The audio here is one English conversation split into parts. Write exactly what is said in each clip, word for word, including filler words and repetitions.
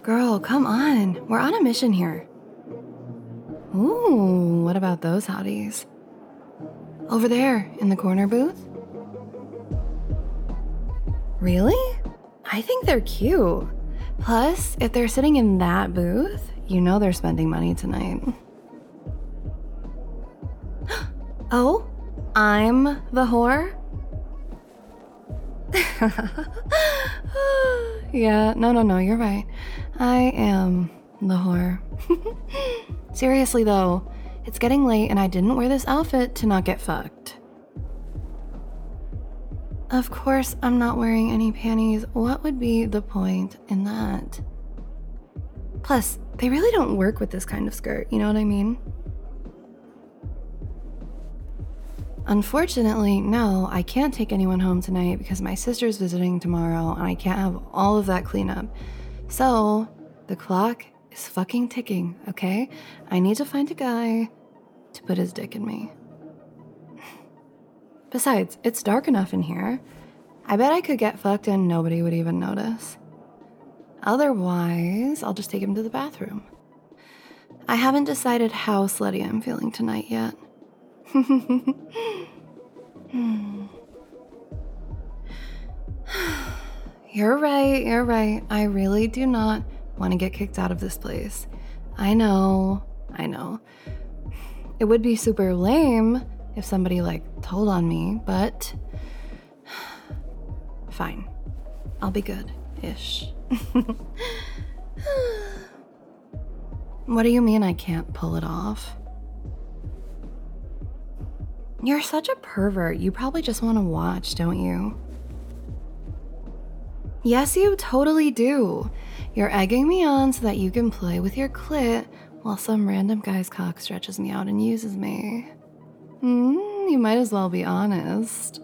Girl, come on. We're on a mission here. Ooh, what about those hotties? Over there, in the corner booth? Really? I think they're cute. Plus, if they're sitting in that booth, you know they're spending money tonight. Oh, I'm the whore? Yeah, no, no, no, you're right. I am the whore. Seriously though, it's getting late and I didn't wear this outfit to not get fucked. Of course, I'm not wearing any panties. What would be the point in that? Plus, they really don't work with this kind of skirt, you know what I mean? Unfortunately, no, I can't take anyone home tonight because my sister's visiting tomorrow and I can't have all of that cleanup. So, the clock is fucking ticking, okay? I need to find a guy to put his dick in me. Besides, it's dark enough in here. I bet I could get fucked and nobody would even notice. Otherwise, I'll just take him to the bathroom. I haven't decided how slutty I'm feeling tonight yet. You're right, you're right. I really do not want to get kicked out of this place. I know, I know. It would be super lame if somebody like told on me, but fine. I'll be good-ish. What do you mean I can't pull it off? You're such a pervert. You probably just want to watch, don't you? Yes, you totally do. You're egging me on so that you can play with your clit while some random guy's cock stretches me out and uses me. Mm, you might as well be honest.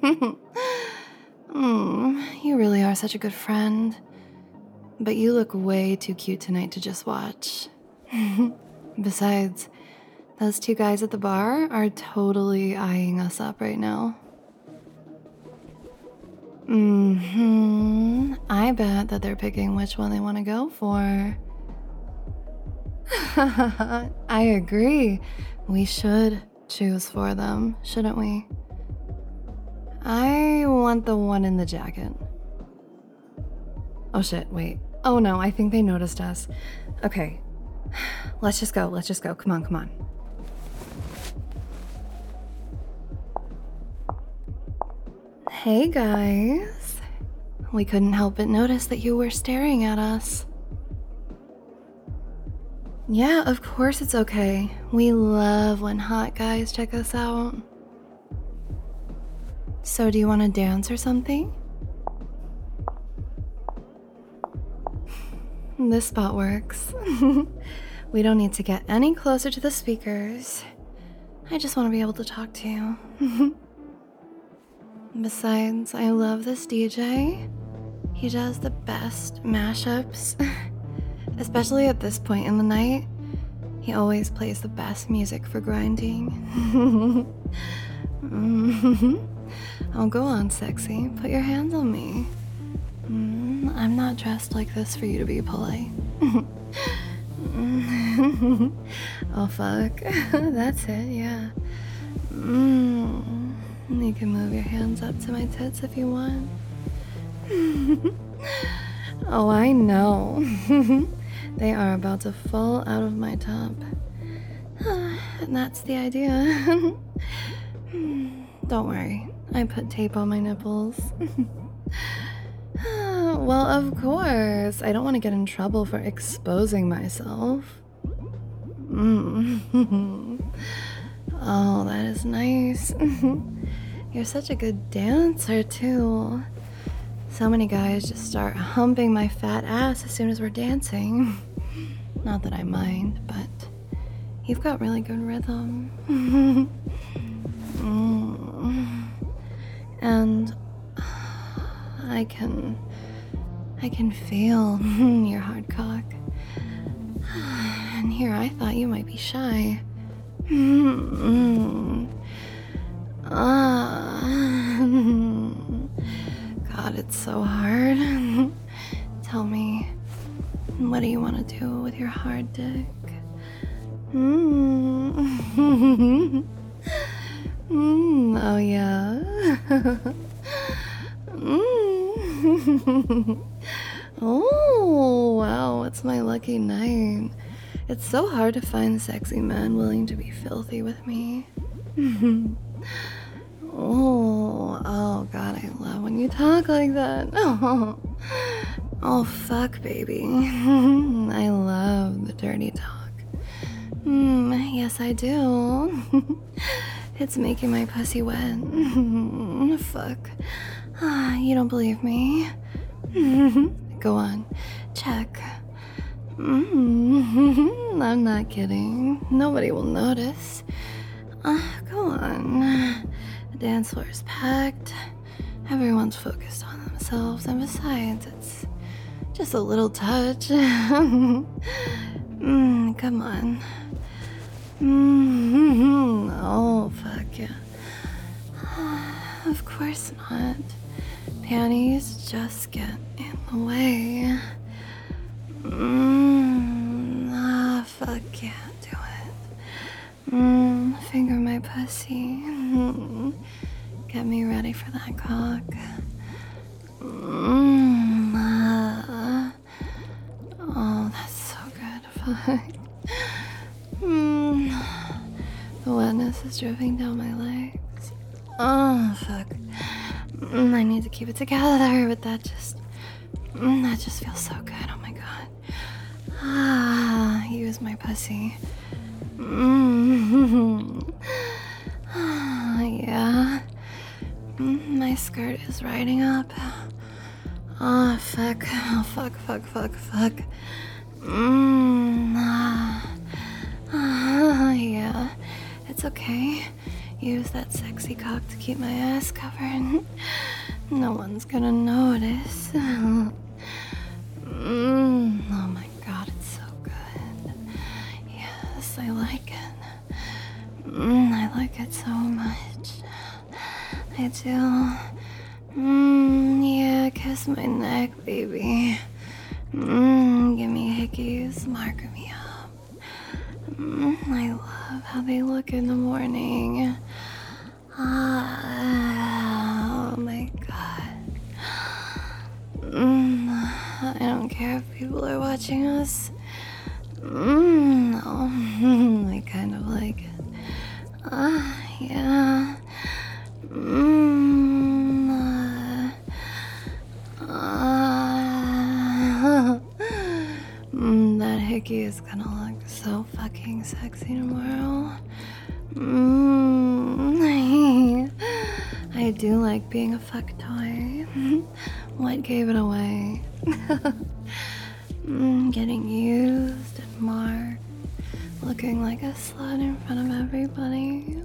mm, you really are such a good friend. But you look way too cute tonight to just watch. Besides, those two guys at the bar are totally eyeing us up right now. Mm-hmm. I bet that they're picking which one they want to go for. I agree. We should choose for them, shouldn't we? I want the one in the jacket. Oh shit, wait. Oh no, I think they noticed us. Okay. Let's just go, let's just go. Come on, come on. Hey guys. We couldn't help but notice that you were staring at us. Yeah, of course it's okay. We love when hot guys check us out. So do you want to dance or something? This spot works. We don't need to get any closer to the speakers. I just want to be able to talk to you. Besides, I love this D J. He does the best mashups. Especially at this point in the night. He always plays the best music for grinding. Oh, go on, sexy. Put your hands on me. Mm, I'm not dressed like this for you to be polite. Oh, fuck. That's it, yeah. Mm, you can move your hands up to my tits if you want. Oh, I know. They are about to fall out of my top. And that's the idea. Don't worry. I put tape on my nipples. Well, of course. I don't want to get in trouble for exposing myself. Mm. Oh, that is nice. You're such a good dancer, too. So many guys just start humping my fat ass as soon as we're dancing. Not that I mind, but you've got really good rhythm. Mm. And I can, I can feel your hard cock. And here I thought you might be shy. Mm-hmm. Ah. God, it's so hard. Tell me, What do you want to do with your hard dick? Mm. mm. Oh, yeah. mm. Oh, wow. It's my lucky night. It's so hard to find sexy men willing to be filthy with me. oh, oh, God, I love when you talk like that. Oh, oh fuck, baby. I love the dirty talk. Mm, yes, I do. It's making my pussy wet. Fuck. Ah, you don't believe me? Go on, check. Mm-hmm. I'm not kidding. Nobody will notice. Uh, go on. The dance floor is packed. Everyone's focused on themselves, and besides, it's just a little touch. mm, come on. Mm-hmm. Oh, fuck yeah. Of course not. Panties just get in the way. Mmm, ah, fuck yeah, do it. Mmm, finger my pussy. Mm, get me ready for that cock. Mmm, ah. Oh, that's so good. Fuck. Mmm, the wetness is dripping down my legs. Oh, fuck. Mm, I need to keep it together, but that just, mm, that just feels so good. Oh my god. Ah, use my pussy. Mm. Ah, yeah. Mm, my skirt is riding up. Oh, fuck. Oh, fuck, fuck, fuck, fuck. Mm, ah. Ah, yeah. It's okay. Use that sexy cock to keep my ass covered. No one's gonna notice. mm, oh my god, it's so good. Yes, I like it. Mm, I like it so much. I do. Mm, yeah, kiss my neck, baby. Mm, give me hickeys, mark me up. Mm, I love how they look in the morning. Ah, oh my god. Mm, I don't care if people are watching us. Mm, no, I kind of like it. Ah, yeah. Mm, uh, uh, mm, that hickey is gonna look so fucking sexy tomorrow. Mm, I do like being a fuck toy. What gave it away? mm, getting used and marked, looking like a slut in front of everybody.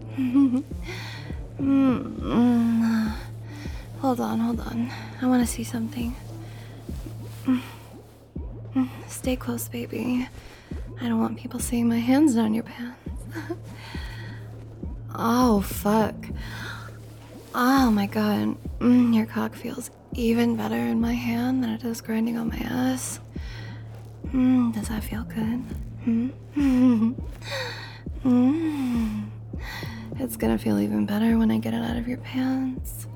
mm, mm, hold on, hold on. I want to see something. Mm, mm, stay close, baby. I don't want people seeing my hands down your pants. Oh, fuck. Oh my god. Mm, your cock feels even better in my hand than it does grinding on my ass. Mm, does that feel good? Hmm? mm. It's gonna feel even better when I get it out of your pants.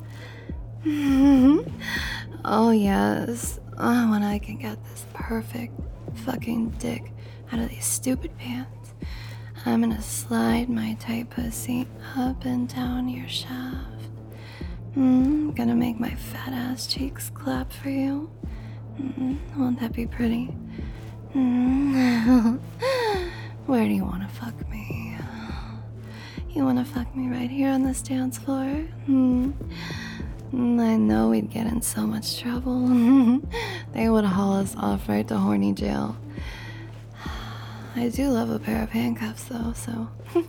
oh, yes. Oh, when I can get this perfect fucking dick out of these stupid pants. I'm gonna slide my tight pussy up and down your shaft. Mm, gonna make my fat ass cheeks clap for you. Mm, won't that be pretty? Mm. Where do you wanna fuck me? You wanna fuck me right here on this dance floor? Mm. Mm, I know we'd get in so much trouble. They would haul us off right to horny jail. I do love a pair of handcuffs, though, so.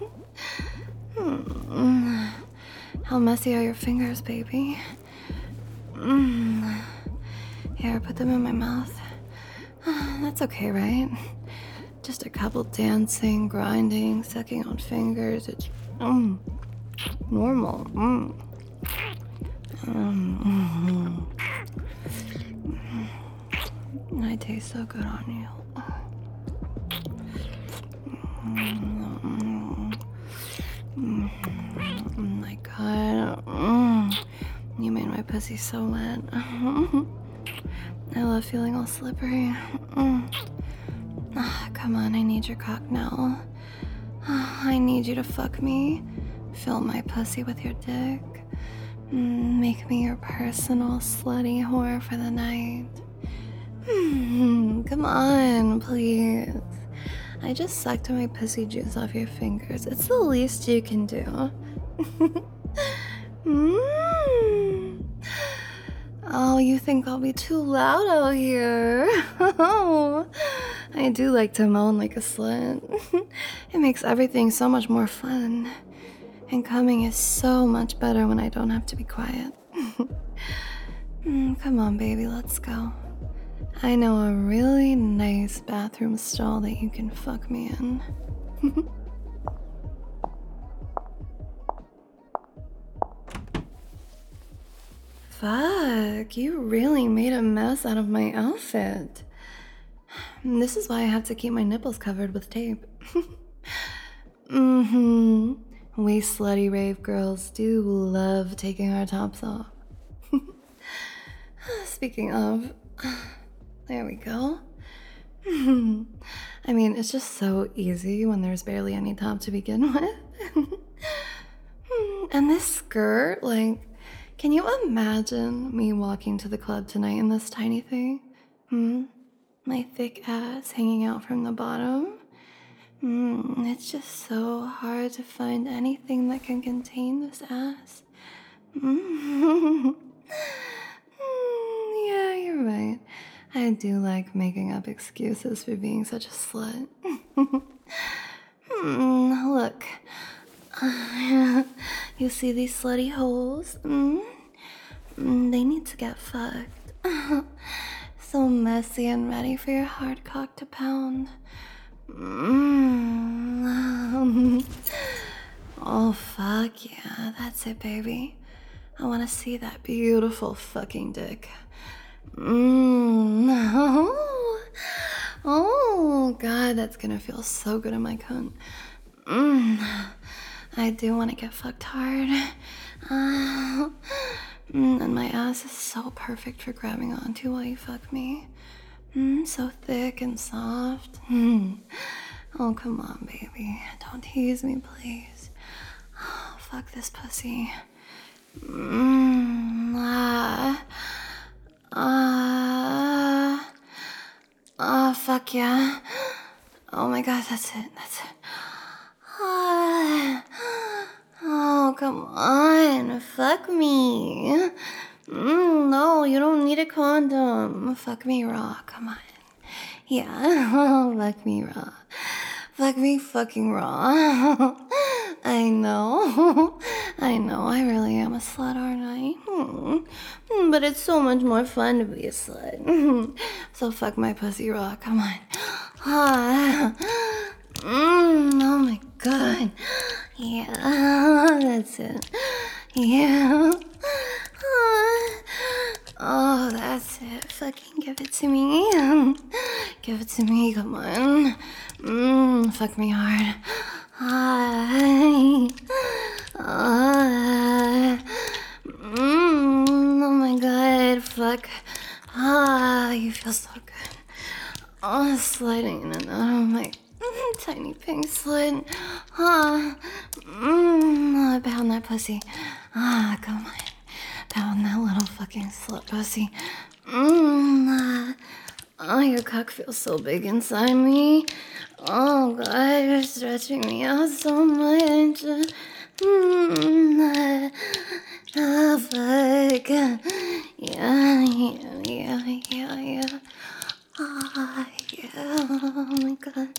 mm. How messy are your fingers, baby? Mm. Here, put them in my mouth. That's okay, right? Just a couple dancing, grinding, sucking on fingers. It's mm, normal. Mm. Mm, mm, mm. I I taste so good on you. Mm, mm, my God. Mm, you made my pussy so wet. I love feeling all slippery. Mm. Ah, come on, I need your cock now. Ah, I need you to fuck me. Fill my pussy with your dick. Mm, make me your personal slutty whore for the night. Mm, come on, please. I just sucked my pussy juice off your fingers. It's the least you can do. mm. Oh, you think I'll be too loud out here? I do like to moan like a slut. It makes everything so much more fun. And coming is so much better when I don't have to be quiet. mm, come on, baby, let's go. I know a really nice bathroom stall that you can fuck me in. Fuck, you really made a mess out of my outfit. This is why I have to keep my nipples covered with tape. mm-hmm. We slutty rave girls do love taking our tops off. Speaking of, there we go. I mean, it's just so easy when there's barely any top to begin with. And this skirt, like, can you imagine me walking to the club tonight in this tiny thing? Hmm? My thick ass hanging out from the bottom? Mm, it's just so hard to find anything that can contain this ass. Mm. mm, yeah, you're right. I do like making up excuses for being such a slut. mm, look. Uh, you see these slutty holes? Mm? Mm, they need to get fucked. So messy and ready for your hard cock to pound. Mm. Oh, fuck yeah, that's it, baby. I want to see that beautiful fucking dick. Mm. Oh. oh, God, that's gonna feel so good in my cunt. Mm. I do want to get fucked hard. Uh, mm, and my ass is so perfect for grabbing onto while you fuck me. Mm, so thick and soft. Mm. Oh, come on, baby. Don't tease me, please. Oh, fuck this pussy. Mm, ah. Ah. Ah, fuck yeah. Oh my God, that's it. That's it. Ah. Oh, come on. Fuck me. Mm, no, you don't need a condom. Fuck me raw. Come on. Yeah, fuck me raw. Fuck me fucking raw. I know. I know, I really am a slut, aren't I? Hmm. But it's so much more fun to be a slut. So fuck my pussy raw. Come on. Ah. Mm, oh my God. Yeah, that's it. Yeah. Oh, that's it. Fucking give it to me. Give it to me, come on. Mmm, fuck me hard. Hi. Uh, mmm, oh my God, fuck. Ah, you feel so good. Oh, sliding in and out of my tiny pink slit. Ah, mmm, I pound that pussy. Ah, come on. Pound that little fucking slut pussy. Mmm, ah. Oh, your cock feels so big inside me. Oh, God, you're stretching me out so much. Mmm, oh, fuck. Yeah, yeah, yeah, yeah, yeah. Oh, yeah, oh my God.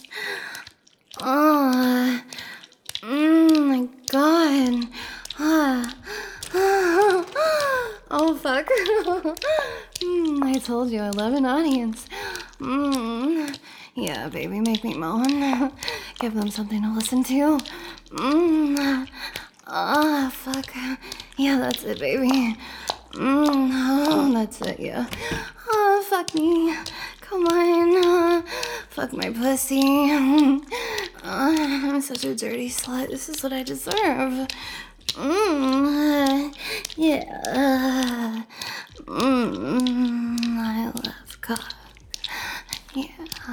Oh, mm, my God. Ah. Oh, fuck. mm, I told you I love an audience. Mm. Yeah, baby, make me moan. Give them something to listen to. Mm. Ah, fuck. Yeah, that's it, baby. Mm. Oh, that's it, yeah. Oh, fuck me. Come fuck my pussy. uh, I'm such a dirty slut. This is what I deserve. Mm, yeah. Mm, I love cock. Yeah.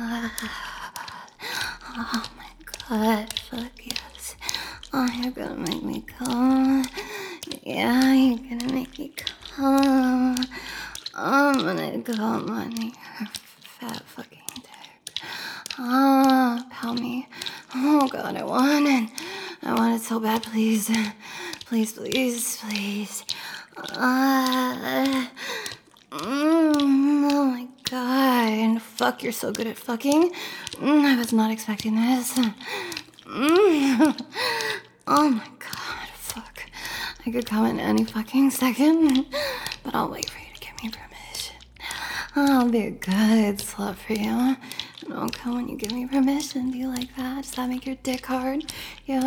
Oh my god, fuck yes. Oh, you're gonna make me come. Yeah, you're gonna make me come. I'm gonna come on your fat fucking dick. Oh, pound me. Oh god, I want it. I want it so bad, please. Please, please, please. Uh, mm, oh my god. Fuck, you're so good at fucking. Mm, I was not expecting this. Mm. Oh my god, fuck. I could come in any fucking second, but I'll wait for you to give me permission. I'll be a good slut for you. And I'll come when you give me permission. Do you like that? Does that make your dick hard? Yeah?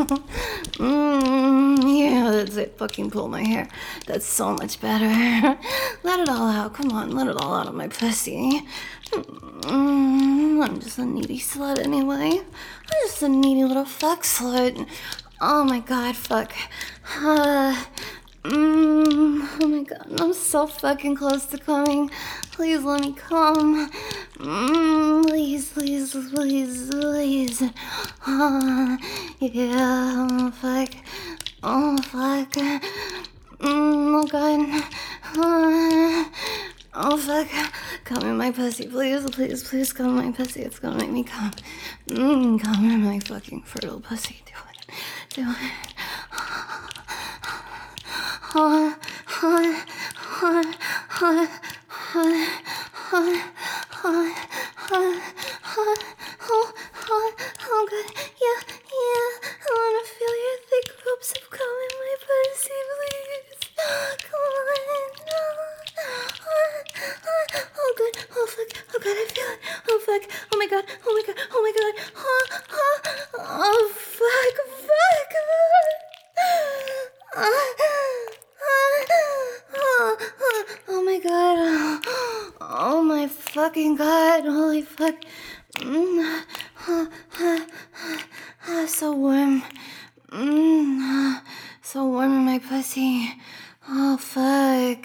mm, yeah, that's it. Fucking pull my hair. That's so much better. Let it all out. Come on, let it all out of my pussy. Mm, I'm just a needy slut anyway. I'm just a needy little fuck slut. Oh my god, fuck. Uh, mm, oh my god, I'm so fucking close to coming. Please let me come. Mm, please, please, please, please. Uh, yeah, oh fuck. Oh fuck. Mm, oh god. Uh, oh fuck. Come in my pussy, please, please, please come in my pussy. It's gonna make me come. Mm, come in my fucking fertile pussy. Do it. Do it. Oh, oh, oh, oh, oh, oh, oh, oh, oh, oh, oh, oh, good. Yeah, yeah. I wanna feel your thick ropes of cum in my pussy, please. Come on. Oh, oh, oh, good. Oh, fuck. Oh, God, I feel it. Oh, fuck. Oh, my God. Oh, my God. Oh, my God. Oh, oh, oh, fuck. Fuck. Oh, oh, oh, oh my god. Oh my fucking god. Holy fuck. Mm, oh, oh, oh, so warm. Mm, oh, so warm in my pussy. Oh fuck.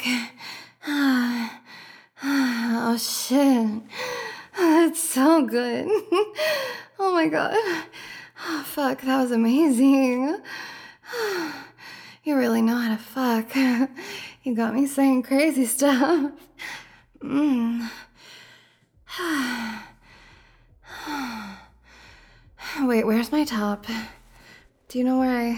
Oh shit. That's so good. Oh my god. Oh fuck, that was amazing. You really know how to fuck. You got me saying crazy stuff. Mm. Wait, where's my top? Do you know where I...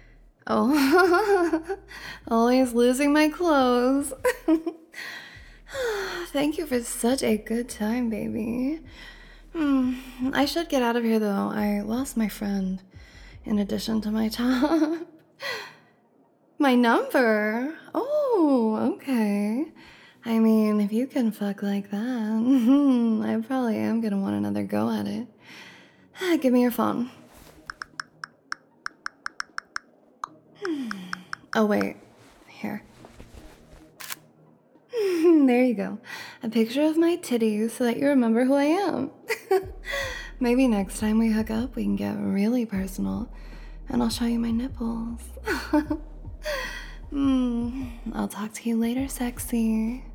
Oh. Always losing my clothes. Thank you for such a good time, baby. Mm. I should get out of here, though. I lost my friend, in addition to my top. My number? Oh, okay. I mean, if you can fuck like that, I probably am gonna want another go at it. Give me your phone. Oh, wait. Here. There you go. A picture of my titties so that you remember who I am. Maybe next time we hook up, we can get really personal, and I'll show you my nipples. Mm, I'll talk to you later, sexy.